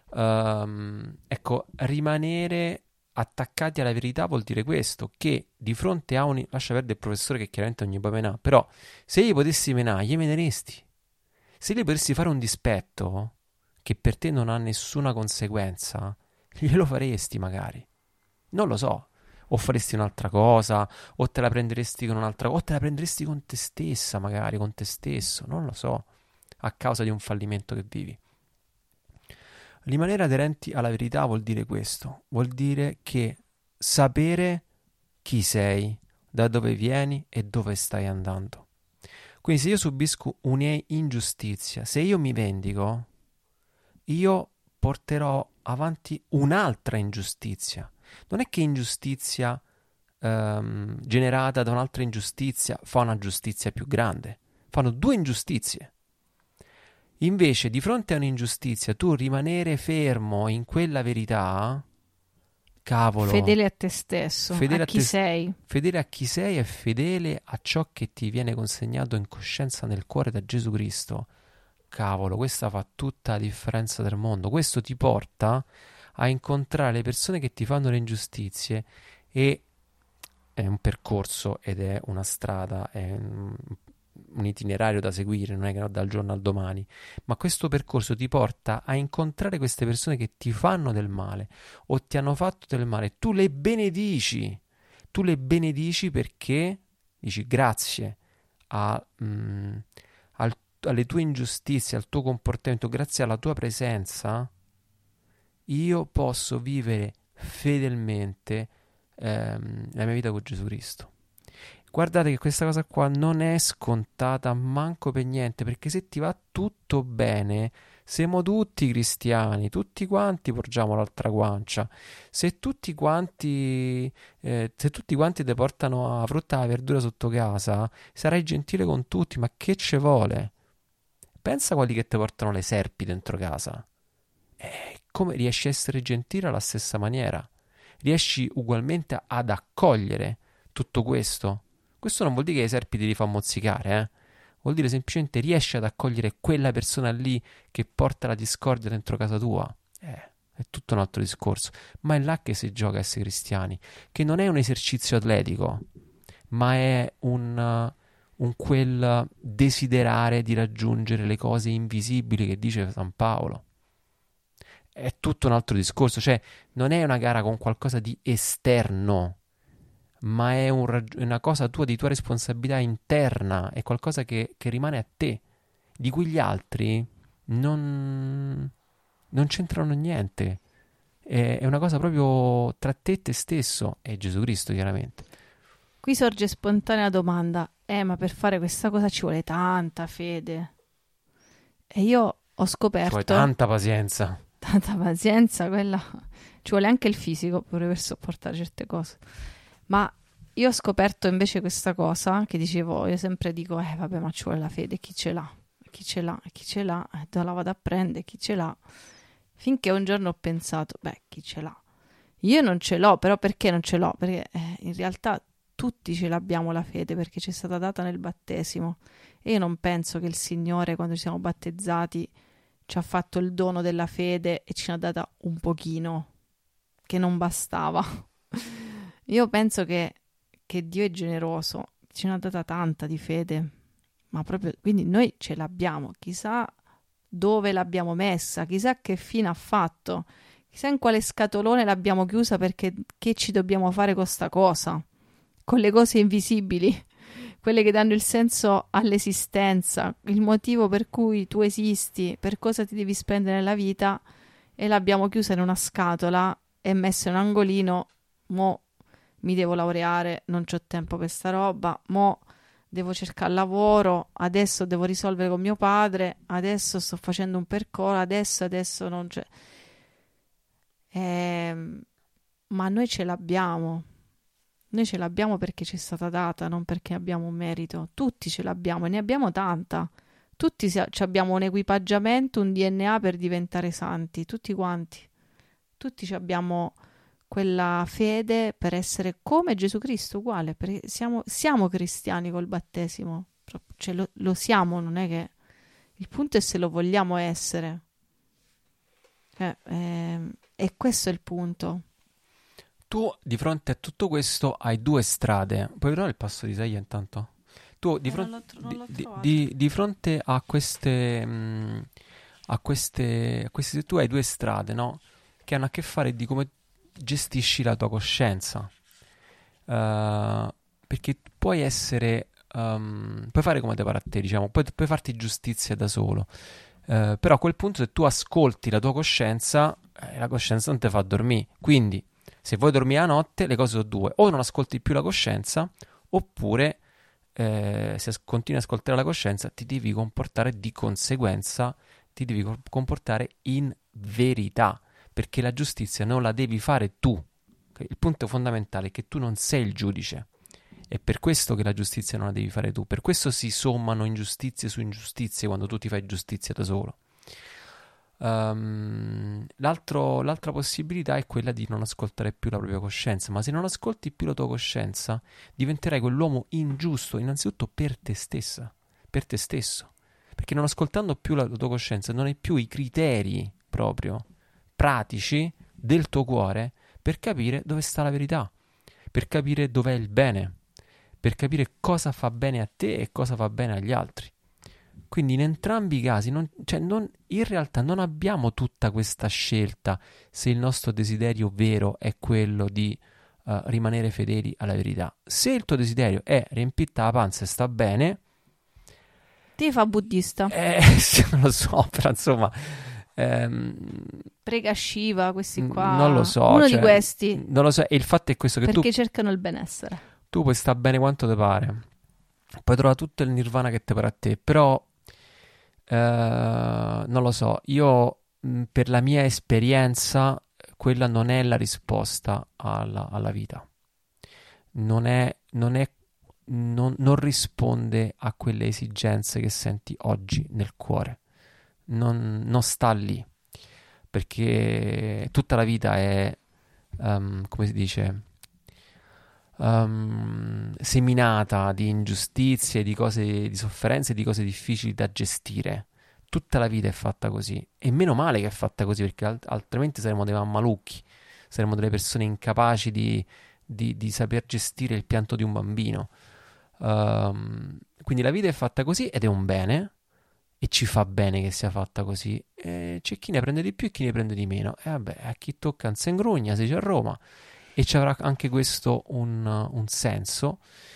Ehm, ecco, rimanere attaccati alla verità vuol dire questo, che di fronte a un... Lascia perdere il professore che chiaramente ogni può menare, però se gli potessi menare, gli meneresti. Se gli potessi fare un dispetto che per te non ha nessuna conseguenza, glielo faresti magari. Non lo so. O faresti un'altra cosa, o te la prenderesti con un'altra cosa, o te la prenderesti con te stessa, magari con te stesso, non lo so, a causa di un fallimento che vivi. Rimanere aderenti alla verità vuol dire questo, vuol dire che sapere chi sei, da dove vieni e dove stai andando. Quindi se io subisco un'ingiustizia, se io mi vendico, io porterò avanti un'altra ingiustizia. Non è che ingiustizia ehm, generata da un'altra ingiustizia fa una giustizia più grande. fanno due ingiustizie. Invece, di fronte a un'ingiustizia, tu rimanere fermo in quella verità, cavolo, Fedele a te stesso, fedele a a chi te- sei. fedele a chi sei e fedele a ciò che ti viene consegnato in coscienza nel cuore da Gesù Cristo. Cavolo, questa fa tutta la differenza del mondo. Questo ti porta a incontrare le persone che ti fanno le ingiustizie, e è un percorso ed è una strada, è un, un itinerario da seguire, non è che no, dal giorno al domani, ma questo percorso ti porta a incontrare queste persone che ti fanno del male o ti hanno fatto del male. Tu le benedici, tu le benedici perché dici grazie a, mm, al- alle tue ingiustizie, al tuo comportamento, grazie alla tua presenza, io posso vivere fedelmente ehm, la mia vita con Gesù Cristo. Guardate che questa cosa qua non è scontata manco per niente, perché se ti va tutto bene, siamo tutti cristiani, tutti quanti porgiamo l'altra guancia. Se tutti quanti, eh, se tutti quanti ti portano la frutta e la verdura sotto casa, sarai gentile con tutti, ma che ci vuole? Pensa a quelli che ti portano le serpi dentro casa. Eh, come riesci a essere gentile alla stessa maniera? Riesci ugualmente ad accogliere tutto questo? Questo non vuol dire che i serpi ti li fa mozzicare, eh? Vuol dire semplicemente riesci ad accogliere quella persona lì che porta la discordia dentro casa tua. Eh, è tutto un altro discorso. Ma è là che si gioca a essere cristiani, che non è un esercizio atletico, ma è un, uh, un quel desiderare di raggiungere le cose invisibili che dice San Paolo. È tutto un altro discorso, cioè non è una gara con qualcosa di esterno, ma è un raggi- una cosa tua, di tua responsabilità interna, è qualcosa che, che rimane a te, di cui gli altri non, non c'entrano niente. È, è una cosa proprio tra te e te stesso e Gesù Cristo, chiaramente. Qui sorge spontanea domanda: eh, ma per fare questa cosa ci vuole tanta fede. E io ho Ci vuole scoperto tanta pazienza. tanta pazienza, quella ci vuole anche il fisico pure per sopportare certe cose. Ma io ho scoperto invece questa cosa che dicevo, io sempre dico, eh vabbè, ma ci vuole la fede, chi ce l'ha? Chi ce l'ha? Chi ce l'ha? E dove la vado a prendere? Chi ce l'ha? Finché un giorno ho pensato, beh, chi ce l'ha? Io non ce l'ho, però perché non ce l'ho? Perché eh, in realtà tutti ce l'abbiamo la fede, perché ci è stata data nel battesimo. E io non penso che il Signore, quando ci siamo battezzati, ci ha fatto il dono della fede e ce n'ha data un pochino, che non bastava. Io penso che, che Dio è generoso, ce n'ha data tanta di fede, ma proprio, quindi noi ce l'abbiamo, chissà dove l'abbiamo messa, chissà che fine ha fatto, chissà in quale scatolone l'abbiamo chiusa, perché che ci dobbiamo fare con sta cosa, con le cose invisibili, quelle che danno il senso all'esistenza, il motivo per cui tu esisti, per cosa ti devi spendere nella vita, e l'abbiamo chiusa in una scatola e messa in un angolino. Mo mi devo laureare, non c'ho tempo per sta roba, mo devo cercare lavoro, adesso devo risolvere con mio padre, adesso sto facendo un percorso, adesso, adesso non c'è. Ehm, ma noi ce l'abbiamo. Noi ce l'abbiamo perché ci è stata data, non perché abbiamo un merito. Tutti ce l'abbiamo e ne abbiamo tanta. Tutti si- ci abbiamo un equipaggiamento, un D N A per diventare santi, tutti quanti. Tutti ci abbiamo quella fede per essere come Gesù Cristo, uguale, perché siamo, siamo cristiani col battesimo. Cioè lo, lo siamo, non è che... Il punto è se lo vogliamo essere. Eh, ehm, e questo è il punto. Tu di fronte a tutto questo hai due strade. Puoi vedere il passo di Isaia intanto? Tu di, Eh, non fron- l'ho tro- non di- l'ho di- trovato. di- di fronte a queste, mh, a queste, a queste, tu hai due strade, no? Che hanno a che fare di come gestisci la tua coscienza. Uh, perché puoi essere, um, puoi fare come te pare a te, diciamo, puoi, puoi farti giustizia da solo. Uh, però a quel punto, se tu ascolti la tua coscienza, eh, la coscienza non ti fa dormire. Quindi, se vuoi dormire la notte, le cose sono due: o non ascolti più la coscienza, oppure eh, se as- continui ad ascoltare la coscienza, ti devi comportare di conseguenza, ti devi co- comportare in verità, perché la giustizia non la devi fare tu. Ok? Il punto fondamentale è che tu non sei il giudice, È per questo che la giustizia non la devi fare tu, per questo si sommano ingiustizie su ingiustizie quando tu ti fai giustizia da solo. Um, l'altro, l'altra possibilità è quella di non ascoltare più la propria coscienza, ma se non ascolti più la tua coscienza diventerai quell'uomo ingiusto innanzitutto per te stessa, per te stesso, perché non ascoltando più la, la tua coscienza non hai più i criteri proprio pratici del tuo cuore per capire dove sta la verità, per capire dov'è il bene, per capire cosa fa bene a te e cosa fa bene agli altri. Quindi in entrambi i casi, non, cioè non, in realtà non abbiamo tutta questa scelta se il nostro desiderio vero è quello di uh, rimanere fedeli alla verità. Se il tuo desiderio è riempirti la panza e sta bene, ti fa buddista. Eh, non lo so, però insomma... Ehm, Prega Shiva, questi qua. Non lo so. Uno cioè, di questi. Non lo so, e il fatto è questo che perché tu... cercano il benessere. Tu puoi stare bene quanto ti pare, puoi trovare tutto il nirvana che ti pare a te, però... Uh, non lo so, io mh, per la mia esperienza quella non è la risposta alla, alla vita, non è, non è non, non risponde a quelle esigenze che senti oggi nel cuore, non, non sta lì, perché tutta la vita è um, come si dice Um, seminata di ingiustizie, di cose, di sofferenze, di cose difficili da gestire. Tutta la vita è fatta così, e meno male che è fatta così, perché alt- altrimenti saremmo dei mammalucchi, saremmo delle persone incapaci di, di, di saper gestire il pianto di un bambino. Um, quindi la vita è fatta così ed è un bene, e ci fa bene che sia fatta così. E c'è chi ne prende di più e chi ne prende di meno, e vabbè, a chi tocca non se ingrugna, si dice a Roma. E ci avrà anche questo un, un senso.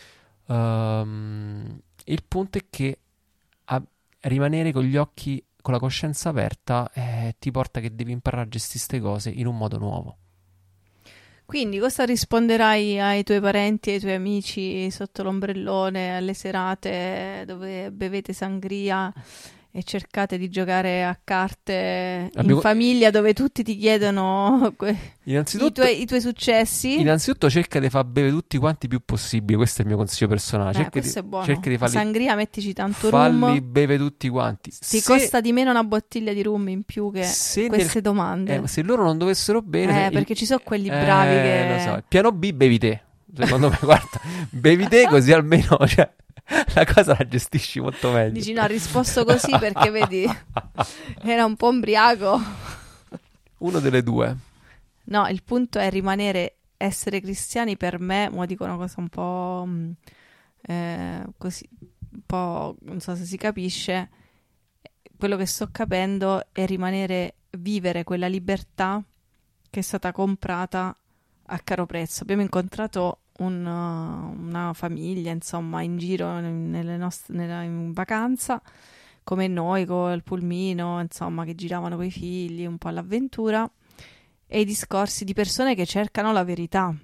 Um, il punto è che a rimanere con gli occhi, con la coscienza aperta, eh, ti porta che devi imparare a gestire queste cose in un modo nuovo. Quindi cosa risponderai ai tuoi parenti, ai tuoi amici sotto l'ombrellone, alle serate dove bevete sangria e cercate di giocare a carte Abbiamo... in famiglia, dove tutti ti chiedono que- innanzitutto, i, tuoi, i tuoi successi? Innanzitutto cerca di far bere tutti quanti più possibile, questo è il mio consiglio personale. Eh, cerca questo di, è buono. cerca di farli, Sangria, mettici tanto falli rum. beve tutti quanti. Ti se, costa di meno una bottiglia di rum in più che se queste nel, domande. Eh, se loro non dovessero bere... Eh, il, perché ci sono quelli bravi eh, che... lo so. Il piano B bevi te. Secondo me, guarda, bevi te così almeno... Cioè, la cosa la gestisci molto meglio. Dici no, ha risposto così perché vedi era un po' ombriaco. Uno delle due. No, il punto è rimanere, essere cristiani per me, mo dico una cosa un po' mh, eh, così, un po', non so se si capisce, quello che sto capendo è rimanere, vivere quella libertà che è stata comprata a caro prezzo. Abbiamo incontrato Un, una famiglia, insomma, in giro nelle nostre, nella, in vacanza, come noi, col pulmino, insomma, che giravano coi figli, un po' all'avventura, e i discorsi di persone che cercano la verità.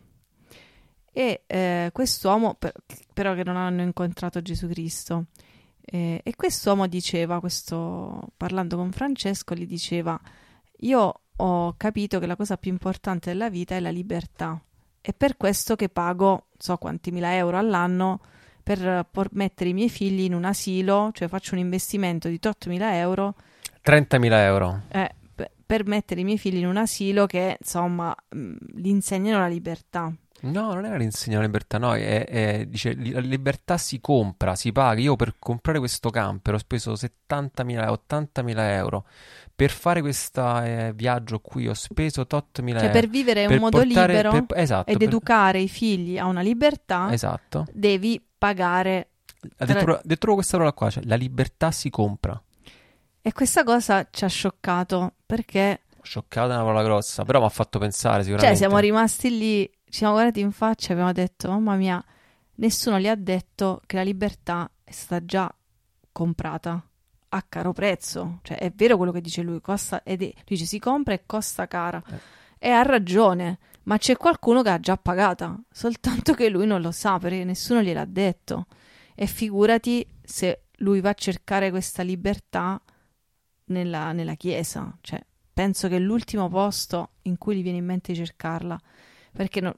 E eh, quest'uomo, per, però che non hanno incontrato Gesù Cristo, eh, e quest'uomo diceva, questo, parlando con Francesco, gli diceva: io ho capito che la cosa più importante della vita è la libertà. È per questo che pago, so quanti mila euro all'anno, per, per mettere i miei figli in un asilo, cioè faccio un investimento di ottomila euro. trentamila euro. Eh, per, per mettere i miei figli in un asilo che, insomma, mh, gli insegnano la libertà. No, non era l'insegna la libertà, no, è, è- dice li- la libertà si compra, si paga. Io per comprare questo camper ho speso settantamila, ottantamila euro. Per fare questo viaggio qui ho speso ottomila Cioè, euro. per vivere in Per un modo portare- libero per- esatto, ed per- educare i figli a una libertà, Esatto. devi pagare. Ha detto, pro- ha detto proprio questa parola qua, cioè la libertà si compra. E questa cosa ci ha scioccato, perché Scioccata è una parola grossa, però mi ha fatto pensare cioè sicuramente. siamo rimasti lì, ci siamo guardati in faccia e abbiamo detto: mamma mia, nessuno gli ha detto che la libertà è stata già comprata a caro prezzo. Cioè è vero quello che dice lui, costa, ed è, lui dice si compra e costa cara. Eh. E ha ragione, ma c'è qualcuno che ha già pagata, soltanto che lui non lo sa perché nessuno gliel'ha detto. E figurati se lui va a cercare questa libertà nella, nella chiesa. Cioè penso che è l'ultimo posto in cui gli viene in mente di cercarla, perché no-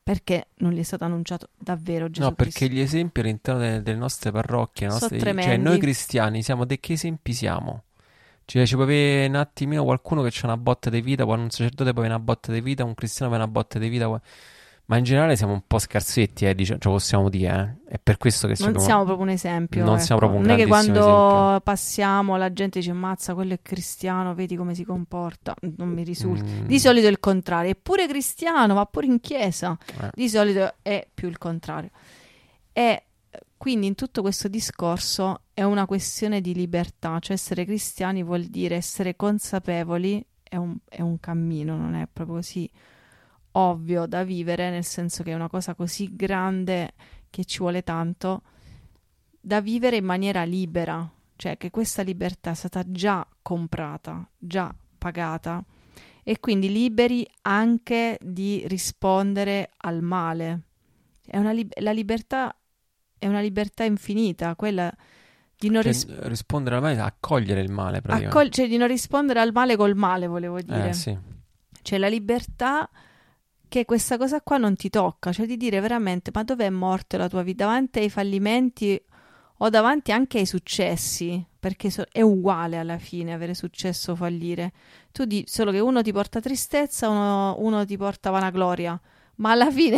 Perché non gli è stato annunciato davvero Gesù No, perché Cristo? gli esempi all'interno delle, delle nostre parrocchie, le Sono nostre- cioè tremendi. noi cristiani siamo dei che esempi siamo? Cioè ci può avere un attimino qualcuno che c'ha una botta di vita, poi un sacerdote può avere una botta di vita, un cristiano può avere una botta di vita, poi- ma in generale siamo un po' scarsetti, eh, dice- ce lo possiamo dire, eh. È per questo che ci Non abbiamo- siamo proprio un esempio, non ecco. siamo proprio un Non è che grandissimo quando esempio. passiamo la gente dice ammazza, quello è cristiano, vedi come si comporta. Non mi risulta. Mm, Di solito è il contrario, è pure cristiano, va pure in chiesa. eh. Di solito è più il contrario. E quindi in tutto questo discorso è una questione di libertà, cioè essere cristiani vuol dire essere consapevoli, è un, è un cammino, non è proprio così ovvio da vivere, nel senso che è una cosa così grande che ci vuole tanto da vivere in maniera libera, cioè che questa libertà è stata già comprata, già pagata e quindi liberi anche di rispondere al male. È una lib- la libertà è una libertà infinita, quella di non, Cioè, ris- rispondere al male, accogliere il male praticamente. accol- cioè di non rispondere al male col male, volevo dire. Eh sì. C'è la libertà che questa cosa qua non ti tocca, cioè di dire veramente ma dov'è morte la tua vita davanti ai fallimenti o davanti anche ai successi, perché so- è uguale alla fine avere successo o fallire. Tu di solo che uno ti porta tristezza, uno, uno ti porta vanagloria, ma alla fine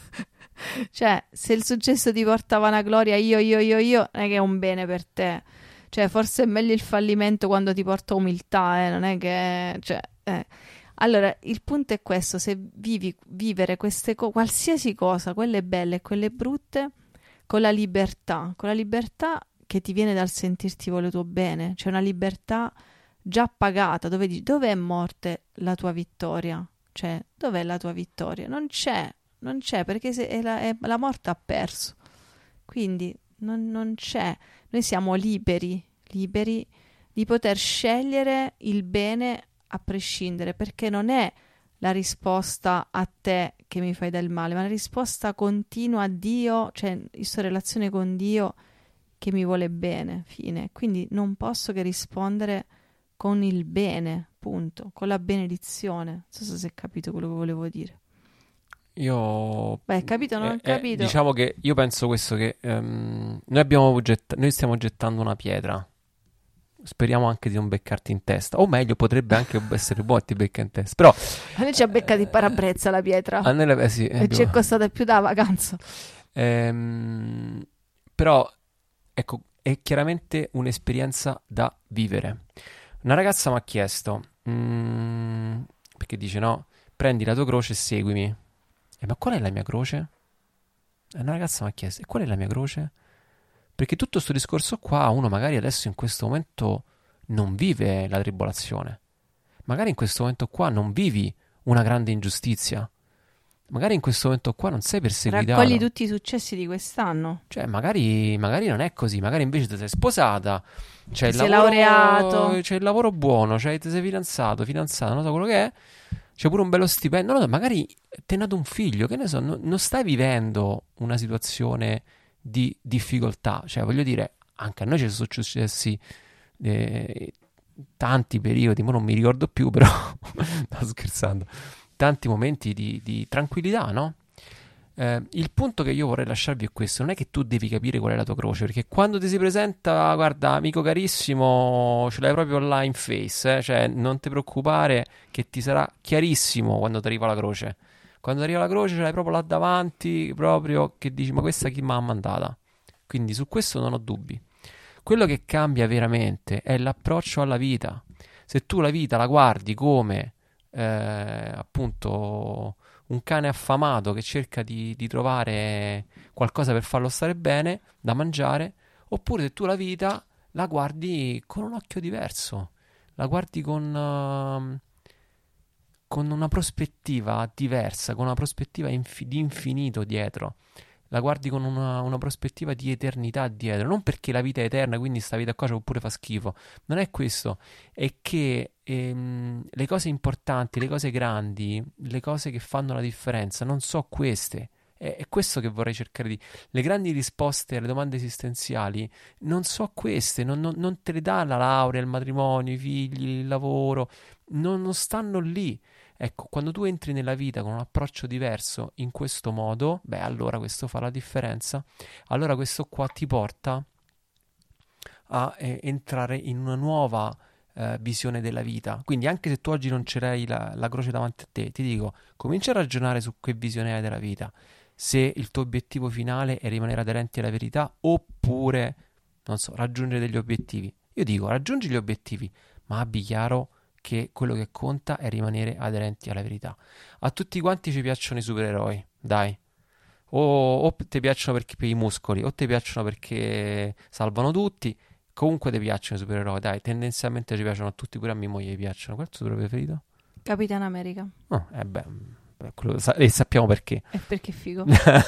cioè se il successo ti porta vanagloria, io, io, io, io, non è che è un bene per te. Cioè forse è meglio il fallimento quando ti porta umiltà, eh, non è che... Cioè, eh. Allora, il punto è questo, se vivi vivere queste cose, qualsiasi cosa, quelle belle e quelle brutte, con la libertà, con la libertà che ti viene dal sentirti voluto bene, cioè una libertà già pagata, dove dici, dov'è morte la tua vittoria? Cioè, dov'è la tua vittoria? Non c'è, non c'è, perché se è la, è- la morte ha perso. Quindi non, non c'è. Noi siamo liberi, liberi di poter scegliere il bene a prescindere, perché non è la risposta a te che mi fai del male, ma la risposta continua a Dio, cioè questa relazione con Dio che mi vuole bene, fine. Quindi non posso che rispondere con il bene, punto, con la benedizione. Non so se hai capito quello che volevo dire. Io Beh, capito o non eh, ho eh, capito? diciamo che io penso questo che ehm, noi abbiamo getta- noi stiamo gettando una pietra. Speriamo anche di non beccarti in testa. O meglio, potrebbe anche essere buono ti becca in testa. Però A noi ci ha beccati in parabrezza la pietra a noi le- eh, sì, e ci è abbiamo- costata più da vacanza. Ehm, però ecco, è chiaramente un'esperienza da vivere. Una ragazza mi ha chiesto, mm, perché dice no, prendi la tua croce e seguimi. E ma qual è la mia croce? E una ragazza mi ha chiesto, e qual è la mia croce? Perché tutto questo discorso qua, uno magari adesso in questo momento non vive la tribolazione. Magari in questo momento qua non vivi una grande ingiustizia. Magari in questo momento qua non sei perseguitato. Raccogli tutti i successi di quest'anno. Cioè, magari, magari non è così, magari invece ti sei sposata, c'è il Ti sei lavoro, laureato. c'è il lavoro buono, c'hai, ti sei fidanzato, fidanzata, non so quello che è, c'è pure un bello stipendio, non lo so, magari ti è nato un figlio, che ne so, no- non stai vivendo una situazione di difficoltà, cioè voglio dire, anche a noi ci sono successi eh, tanti periodi, ma non mi ricordo più, però, sto scherzando, tanti momenti di, di tranquillità, no? Eh, il punto che io vorrei lasciarvi è questo: non è che tu devi capire qual è la tua croce, perché quando ti si presenta, guarda, amico carissimo, ce l'hai proprio là in face, eh? Cioè non ti preoccupare che ti sarà chiarissimo quando ti arriva la croce. Quando ti arriva la croce ce l'hai proprio là davanti, proprio che dici, ma questa chi mi ha mandata? Quindi su questo non ho dubbi. Quello che cambia veramente è l'approccio alla vita. Se tu la vita la guardi come eh, appunto un cane affamato che cerca di, di trovare qualcosa per farlo stare bene, da mangiare, oppure se tu la vita la guardi con un occhio diverso, la guardi con, ehm, con una prospettiva diversa, con una prospettiva infi- di infinito dietro. La guardi con una, una prospettiva di eternità dietro, non perché la vita è eterna, quindi sta vita qua cioè, pure fa schifo. Non è questo, è che ehm, le cose importanti, le cose grandi, le cose che fanno la differenza non so queste. È, è questo che vorrei cercare di... Le grandi risposte alle domande esistenziali non so queste, non, non- non te le dà la laurea, il matrimonio, i figli, il lavoro, non, non stanno lì. Ecco, quando tu entri nella vita con un approccio diverso in questo modo, beh, allora questo fa la differenza. Allora questo qua ti porta a eh, entrare in una nuova eh, visione della vita. Quindi anche se tu oggi non c'hai la, la croce davanti a te, ti dico, comincia a ragionare su che visione hai della vita. Se il tuo obiettivo finale è rimanere aderenti alla verità oppure, non so, raggiungere degli obiettivi. Io dico, raggiungi gli obiettivi, ma abbi chiaro che quello che conta è rimanere aderenti alla verità. A tutti quanti ci piacciono i supereroi, dai. O, o ti piacciono perché per i muscoli, o ti piacciono perché salvano tutti. Comunque ti piacciono i supereroi, dai. Tendenzialmente ci piacciono a tutti, pure a mia moglie piacciono. Qual è il tuo supereroe preferito? Capitan America. Oh, eh beh, quello, sa- e sappiamo perché. E perché è figo.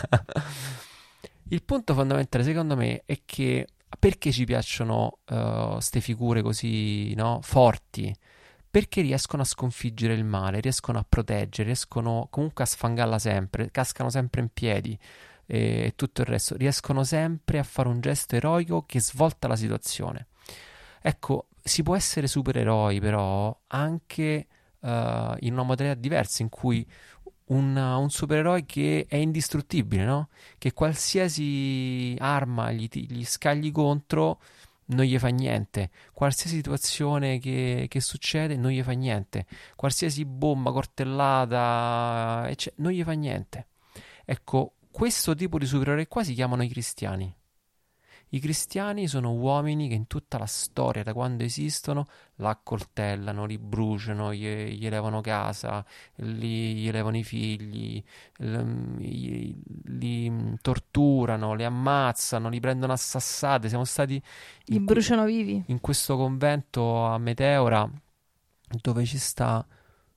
Il punto fondamentale, secondo me, è che perché ci piacciono queste figure così, no, forti? Perché riescono a sconfiggere il male, riescono a proteggere, riescono comunque a sfangarla sempre, cascano sempre in piedi e tutto il resto, riescono sempre a fare un gesto eroico che svolta la situazione. Ecco, si può essere supereroi però anche uh, in una modalità diversa, in cui un, un supereroe che è indistruttibile, no? Che qualsiasi arma gli, ti- gli scagli contro non gli fa niente, qualsiasi situazione che, che succede non gli fa niente, qualsiasi bomba, coltellata, ecce- non gli fa niente. Ecco, questo tipo di supereroi qua si chiamano i cristiani. I cristiani sono uomini che in tutta la storia, da quando esistono, la accoltellano, li bruciano, gli, gli levano casa, li, gli levano i figli, l- gli, li torturano, li ammazzano, li prendono a sassate. Siamo stati Li in, que- bruciano vivi. in questo convento a Meteora, dove ci sta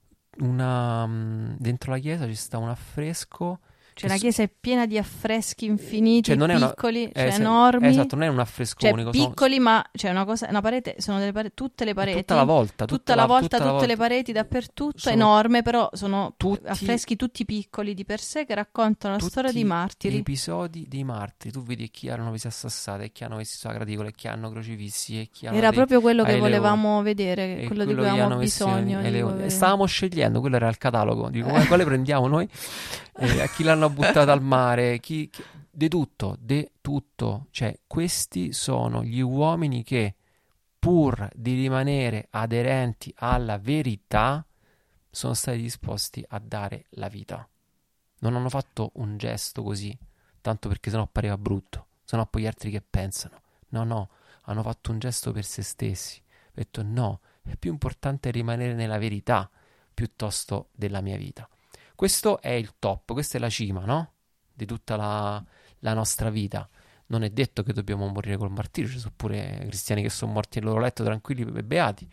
una... mh, dentro la chiesa ci sta un affresco. Cioè, che la su- chiesa è piena di affreschi infiniti, cioè non è una, piccoli, eh, cioè se- enormi. esatto, non è un affresco Cioè, unico, sono- piccoli, ma c'è una cosa, una parete, sono delle pareti, tutte le è pareti. tutta la volta, Tutta la volta, tutta la tutte le volta. pareti dappertutto, Sono enorme, però sono tutti- affreschi tutti piccoli di per sé che raccontano la tutti storia di martiri. episodi dei martiri. Tu vedi chi erano vesi a sassate, e chi hanno vestito la graticola, e chi hanno crocifissi, e chi hanno Era dei- proprio quello che ai leoni. volevamo vedere, E quello di cui che avevamo hanno messi bisogno. ai di leoni. vedere. Stavamo scegliendo, quello era il catalogo di quale, quale prendiamo noi, eh, a chi l'hanno buttato al mare, chi, chi- di tutto, di tutto. Cioè, questi sono gli uomini che, pur di rimanere aderenti alla verità, sono stati disposti a dare la vita. Non hanno fatto un gesto così, tanto perché sennò pareva brutto, sennò poi gli altri che pensano. No, no, hanno fatto un gesto per se stessi. Ho detto no, è più importante rimanere nella verità piuttosto della mia vita. Questo è il top, questa è la cima, no? Di tutta la, la nostra vita. Non è detto che dobbiamo morire col martirio, ci sono pure cristiani che sono morti nel loro letto tranquilli e beati.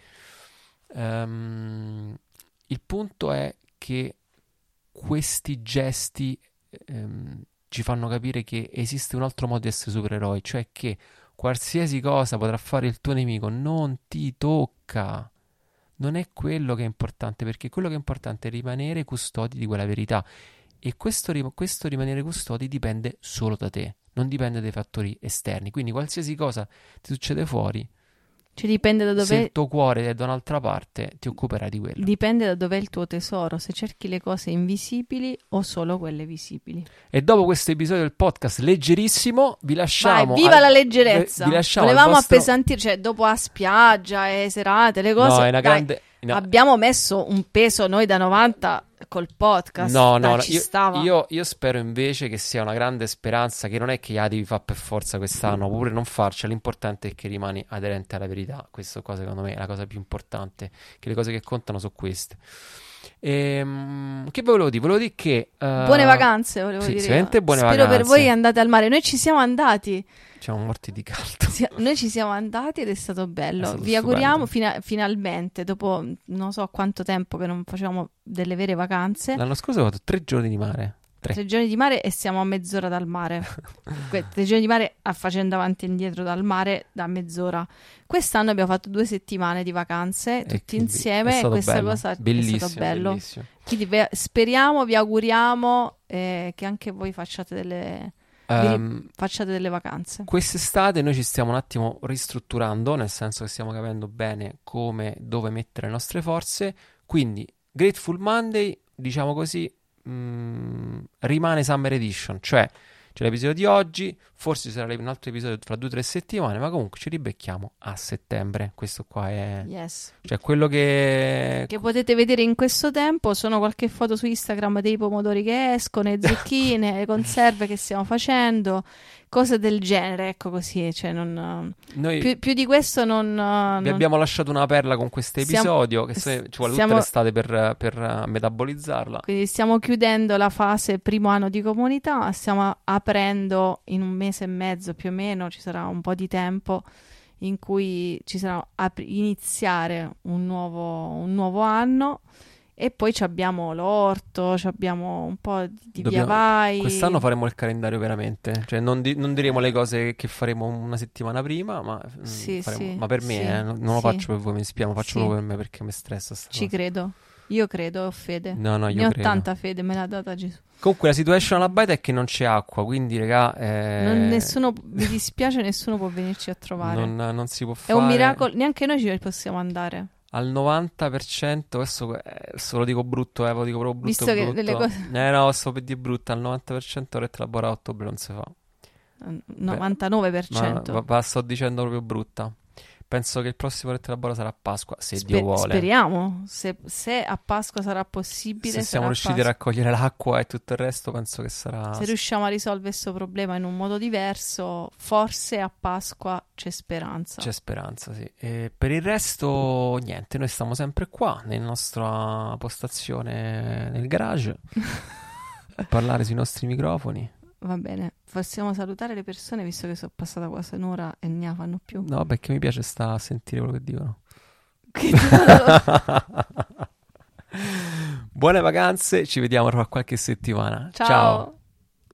Ehm, il punto è che questi gesti ehm, ci fanno capire che esiste un altro modo di essere supereroi, cioè che qualsiasi cosa potrà fare il tuo nemico non ti tocca. Non è quello che è importante, perché quello che è importante è rimanere custodi di quella verità. E questo, rim- questo rimanere custodi dipende solo da te, non dipende dai fattori esterni. Quindi qualsiasi cosa ti succede fuori, Cioè, dipende da se dove il tuo cuore è da un'altra parte, ti occuperai di quello. dipende da dov'è il tuo tesoro, se cerchi le cose invisibili o solo quelle visibili. E dopo questo episodio del podcast leggerissimo, vi lasciamo... Vai, viva al- la leggerezza! vi lasciamo al Volevamo vostro- appesantire, cioè dopo a spiaggia e serate, le cose. No, è una dai, grande... no. abbiamo messo un peso noi da novanta col podcast. No, dai, no, no, ci io, stava. io- io spero invece che sia una grande speranza, che non è che la devi fare per forza quest'anno, oppure non farcela, l'importante è che rimani aderente alla verità. Questo qua secondo me è la cosa più importante, che le cose che contano sono queste. Ehm, che volevo dire? Volevo dire che... eh, Buone vacanze, volevo sì, dire. sicuramente buone Spero per vacanze. voi andate al mare. Noi ci siamo andati. Siamo morti di caldo. Sì, noi ci siamo andati ed è stato bello. È stato Vi stupendo. auguriamo fina- finalmente, dopo non so quanto tempo che non facevamo delle vere vacanze, L'anno scorso ho fatto tre giorni di mare. Tre. tre giorni di mare e siamo a mezz'ora dal mare. Que- tre giorni di mare a- facendo avanti e indietro dal mare da mezz'ora. Quest'anno abbiamo fatto due settimane di vacanze E tutti quindi insieme è e stato questa bello. cosa è Bellissimo, stato bello. bellissimo. Quindi ve- speriamo, vi auguriamo eh, che anche voi facciate delle, vi ri- Ehm, facciate delle vacanze. Quest'estate noi ci stiamo un attimo ristrutturando, nel senso che stiamo capendo bene come, dove mettere le nostre forze, quindi Grateful Monday, diciamo così, mh, rimane Summer Edition, cioè c'è l'episodio di oggi, forse ci sarà un altro episodio fra due o tre settimane, ma comunque ci ribecchiamo a settembre. Questo qua è Yes. cioè quello che... Che potete vedere in questo tempo sono qualche foto su Instagram dei pomodori che escono, le zucchine, le conserve che stiamo facendo, cose del genere, ecco così, cioè non... Noi Più, più di questo non... vi non- abbiamo lasciato una perla con questo Stiamo- episodio, che se- ci vuole stiamo- tutta l'estate per, per eh, metabolizzarla. Quindi stiamo chiudendo la fase primo anno di comunità, stiamo aprendo in un mese e mezzo più o meno, ci sarà un po' di tempo in cui ci sarà ap- iniziare un nuovo, un nuovo anno e poi ci abbiamo l'orto, ci abbiamo un po' di, di via Dobbiamo- vai. Quest'anno faremo il calendario veramente, cioè non, di- non diremo le cose che faremo una settimana prima, ma, mm, Sì, faremo- sì, ma per me, sì, eh, non, non lo sì. faccio per voi, mi spiamo, lo faccio Sì. proprio per me perché mi stressa sta Ci cosa. credo, io credo, ho fede. No, no, Ne io ho credo. tanta fede, me l'ha data Gesù. Comunque la situation alla baita è che non c'è acqua, quindi raga, eh, Non- nessuno, mi dispiace, nessuno può venirci a trovare. non, non si può È fare. un miracolo, neanche noi ci possiamo andare. Al novanta per cento, questo, eh, questo lo dico brutto, eh, lo dico proprio brutto, Visto che brutto. delle cose- Eh no, sto per dire brutta, al novanta per cento ora elaborata a ottobre non si fa. novantanove per cento. Ma, ma- ma sto dicendo proprio brutta. Penso che il prossimo Rete Labora sarà a Pasqua, se Spe- Dio vuole. Speriamo, se, se a Pasqua sarà possibile, Se siamo sarà a riusciti a Pasqua. raccogliere l'acqua e tutto il resto, penso che sarà... Se riusciamo a risolvere questo problema in un modo diverso, forse a Pasqua c'è speranza. C'è speranza, sì. E per il resto, niente, noi stiamo sempre qua, nella nostra postazione nel garage, a parlare sui nostri microfoni. Va bene, possiamo salutare le persone visto che sono passata quasi un'ora e ne fanno più. No, perché mi piace sta a sentire quello che dicono. Buone vacanze, ci vediamo tra qualche settimana. Ciao. Ciao.